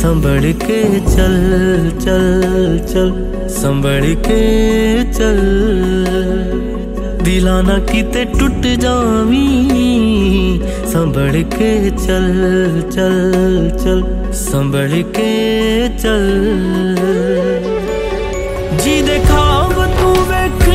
संभल के चल चल चल, संभल के चल, दिला ना किते टुट जावी, संभल के चल चल चल, संभल के चल। जी दे ख्वाब तू वेख